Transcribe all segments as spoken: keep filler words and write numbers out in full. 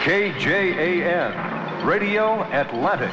K J A N, Radio Atlantic.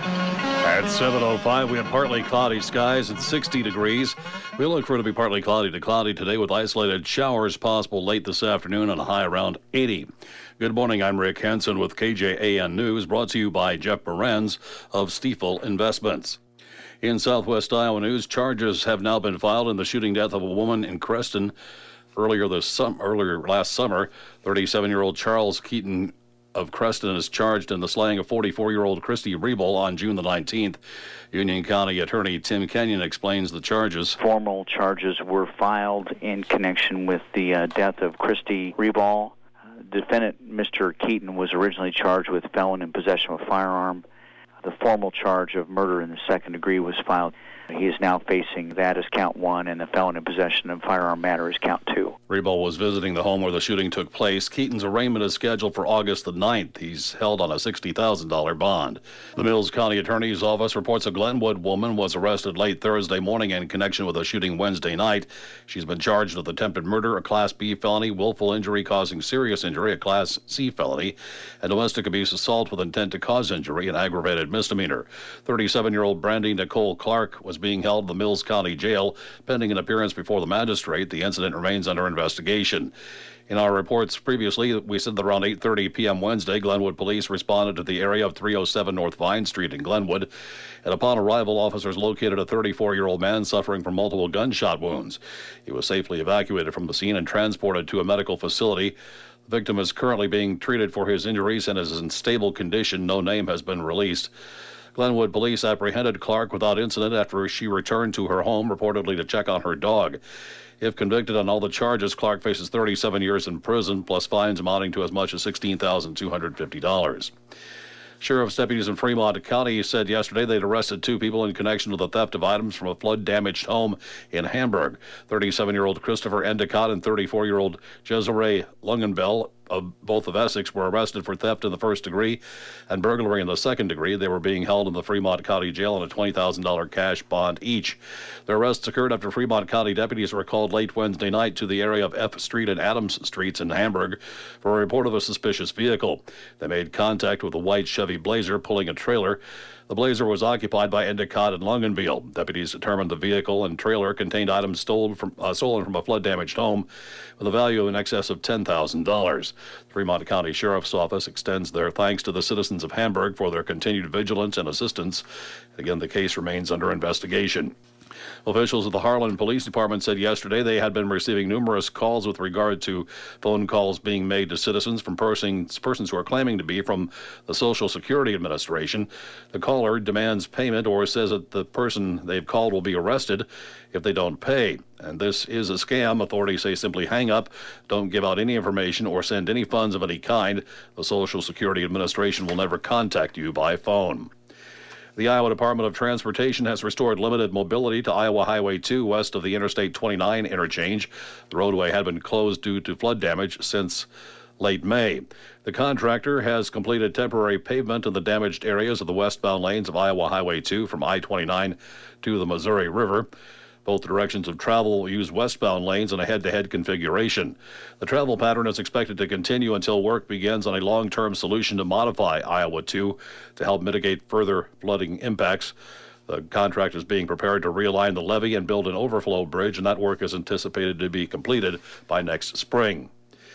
At seven oh five, we have partly cloudy skies at sixty degrees. We look for it to be partly cloudy to cloudy today with isolated showers possible late this afternoon and a high around eighty. Good morning, I'm Rick Henson with K J A N News, brought to you by Jeff Morenz of Stiefel Investments. In Southwest Iowa news, charges have now been filed in the shooting death of a woman in Creston earlier this sum- earlier last summer. thirty-seven-year-old Charles Keaton of Creston is charged in the slaying of forty-four-year-old Christy Rebel on June the nineteenth. Union County Attorney Tim Kenyon explains the charges. Formal charges were filed in connection with the uh, death of Christy Rebel. Uh, defendant, Mister Keaton, was originally charged with felon in possession of a firearm. The formal charge of murder in the second degree was filed. He is now facing that as count one, and the felon in possession of firearm matter is count two. Rebel was visiting the home where the shooting took place. Keaton's arraignment is scheduled for August the ninth. He's held on a sixty thousand dollars bond. The Mills County Attorney's Office reports a Glenwood woman was arrested late Thursday morning in connection with a shooting Wednesday night. She's been charged with attempted murder, a Class B felony, willful injury causing serious injury, a Class C felony, and domestic abuse assault with intent to cause injury, an aggravated misdemeanor. thirty-seven-year-old Brandy Nicole Clark was being held in the Mills County Jail pending an appearance before the magistrate. The incident remains under investigation. In our reports previously, we said that around eight thirty p.m. Wednesday, Glenwood police responded to the area of three oh seven North Vine Street in Glenwood, and upon arrival, officers located a thirty-four-year-old man suffering from multiple gunshot wounds. He was safely evacuated from the scene and transported to a medical facility. The victim is currently being treated for his injuries and is in stable condition. No name has been released. Glenwood police apprehended Clark without incident after she returned to her home, reportedly to check on her dog. If convicted on all the charges, Clark faces thirty-seven years in prison, plus fines amounting to as much as sixteen thousand two hundred fifty dollars. Sheriff's deputies in Fremont County said yesterday they'd arrested two people in connection with the theft of items from a flood-damaged home in Hamburg. thirty-seven-year-old Christopher Endicott and thirty-four-year-old Desiree Lungenbell, of both of Essex, were arrested for theft in the first degree and burglary in the second degree. They were being held in the Fremont County Jail on a twenty thousand dollars cash bond each. Their arrests occurred after Fremont County deputies were called late Wednesday night to the area of F Street and Adams Streets in Hamburg for a report of a suspicious vehicle. They made contact with a white Chevy Blazer pulling a trailer. The Blazer was occupied by Endicott and Lungenbiel. Deputies determined the vehicle and trailer contained items stolen from, uh, stolen from a flood-damaged home with a value in excess of ten thousand dollars. The Fremont County Sheriff's Office extends their thanks to the citizens of Hamburg for their continued vigilance and assistance. Again, the case remains under investigation. Officials of the Harlan Police Department said yesterday they had been receiving numerous calls with regard to phone calls being made to citizens from persons, persons who are claiming to be from the Social Security Administration. The caller demands payment or says that the person they've called will be arrested if they don't pay. And this is a scam. Authorities say simply hang up, don't give out any information, or send any funds of any kind. The Social Security Administration will never contact you by phone. The Iowa Department of Transportation has restored limited mobility to Iowa Highway two west of the Interstate twenty-nine interchange. The roadway had been closed due to flood damage since late May. The contractor has completed temporary pavement in the damaged areas of the westbound lanes of Iowa Highway two from I twenty-nine to the Missouri River. Both directions of travel will use westbound lanes in a head-to-head configuration. The travel pattern is expected to continue until work begins on a long-term solution to modify Iowa two to help mitigate further flooding impacts. The contract is being prepared to realign the levee and build an overflow bridge, and that work is anticipated to be completed by next spring.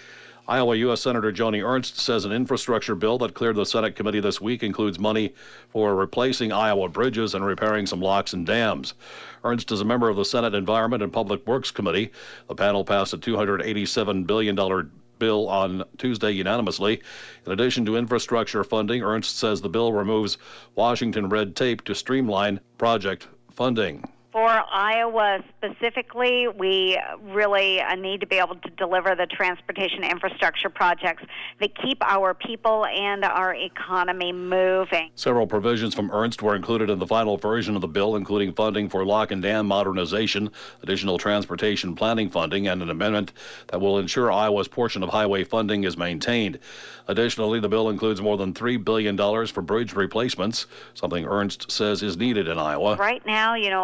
Iowa U S Senator Joni Ernst says an infrastructure bill that cleared the Senate committee this week includes money for replacing Iowa bridges and repairing some locks and dams. Ernst is a member of the Senate Environment and Public Works Committee. The panel passed a two hundred eighty-seven billion dollars bill on Tuesday unanimously. In addition to infrastructure funding, Ernst says the bill removes Washington red tape to streamline project funding. For Iowa specifically, we really uh, need to be able to deliver the transportation infrastructure projects that keep our people and our economy moving. Several provisions from Ernst were included in the final version of the bill, including funding for lock and dam modernization, additional transportation planning funding, and an amendment that will ensure Iowa's portion of highway funding is maintained. Additionally, the bill includes more than three billion dollars for bridge replacements, something Ernst says is needed in Iowa. Right now, you know, Iowa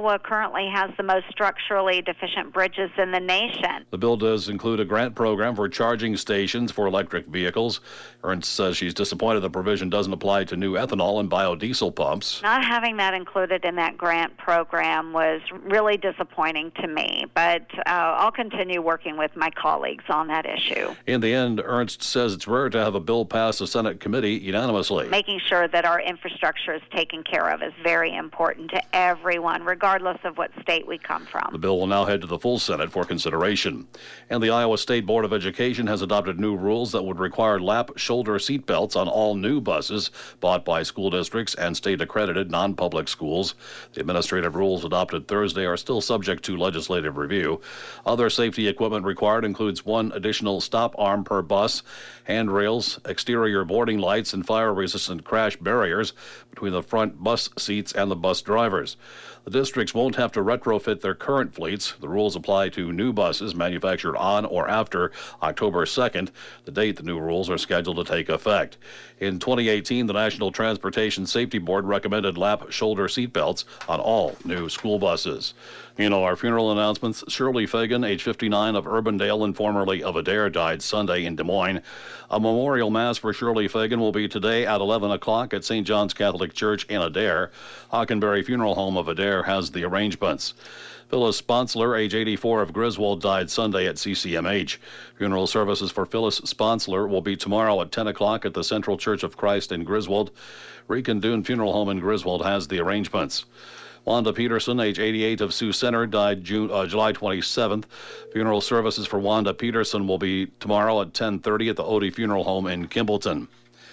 Iowa currently has the most structurally deficient bridges in the nation. The bill does include a grant program for charging stations for electric vehicles. Ernst says she's disappointed the provision doesn't apply to new ethanol and biodiesel pumps. Not having that included in that grant program was really disappointing to me, but uh, I'll continue working with my colleagues on that issue. In the end, Ernst says it's rare to have a bill pass a Senate committee unanimously. Making sure that our infrastructure is taken care of is very important to everyone, regardless of what state we come from. The bill will now head to the full Senate for consideration. And the Iowa State Board of Education has adopted new rules that would require lap shoulder seat belts on all new buses bought by school districts and state-accredited non-public schools. The administrative rules adopted Thursday are still subject to legislative review. Other safety equipment required includes one additional stop arm per bus, handrails, exterior boarding lights, and fire-resistant crash barriers between the front bus seats and the bus drivers. The districts won't have to retrofit their current fleets. The rules apply to new buses manufactured on or after October second, the date the new rules are scheduled to take effect. In twenty eighteen, the National Transportation Safety Board recommended lap shoulder seatbelts on all new school buses. You know, our funeral announcements. Shirley Fagan, age fifty-nine, of Urbandale and formerly of Adair, died Sunday in Des Moines. A memorial mass for Shirley Fagan will be today at eleven o'clock at Saint John's Catholic Church in Adair. Hockenberry Funeral Home of Adair has the arrangements. Phyllis Sponsler, age eighty-four, of Griswold, died Sunday at C C M H. Funeral services for Phyllis Sponsler will be tomorrow at ten o'clock at the Central Church of Christ in Griswold. Rican Dune Funeral Home in Griswold has the arrangements. Wanda Peterson, age eighty-eight, of Sioux Center, died June, uh, July twenty-seventh. Funeral services for Wanda Peterson will be tomorrow at ten thirty at the Odie Funeral Home in Kimballton.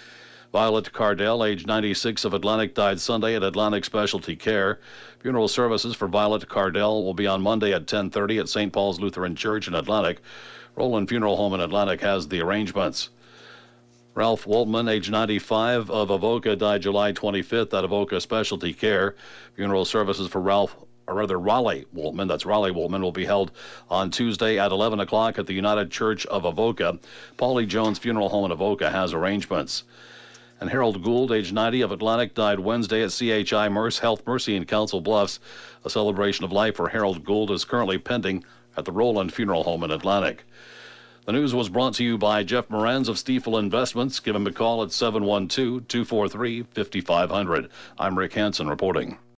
Violet Cardell, age ninety-six, of Atlantic, died Sunday at Atlantic Specialty Care. Funeral services for Violet Cardell will be on Monday at ten thirty at Saint Paul's Lutheran Church in Atlantic. Roland Funeral Home in Atlantic has the arrangements. Ralph Woltman, age ninety-five, of Avoca, died July twenty-fifth at Avoca Specialty Care. Funeral services for Ralph, or rather Raleigh Woltman, that's Raleigh Woltman, will be held on Tuesday at eleven o'clock at the United Church of Avoca. Paulie Jones Funeral Home in Avoca has arrangements. And Harold Gould, age ninety, of Atlantic, died Wednesday at C H I Merce Health Mercy in Council Bluffs. A celebration of life for Harold Gould is currently pending at the Roland Funeral Home in Atlantic. The news was brought to you by Jeff Moranz of Stiefel Investments. Give him a call at seven one two, two four three, five five zero zero. I'm Rick Hansen reporting.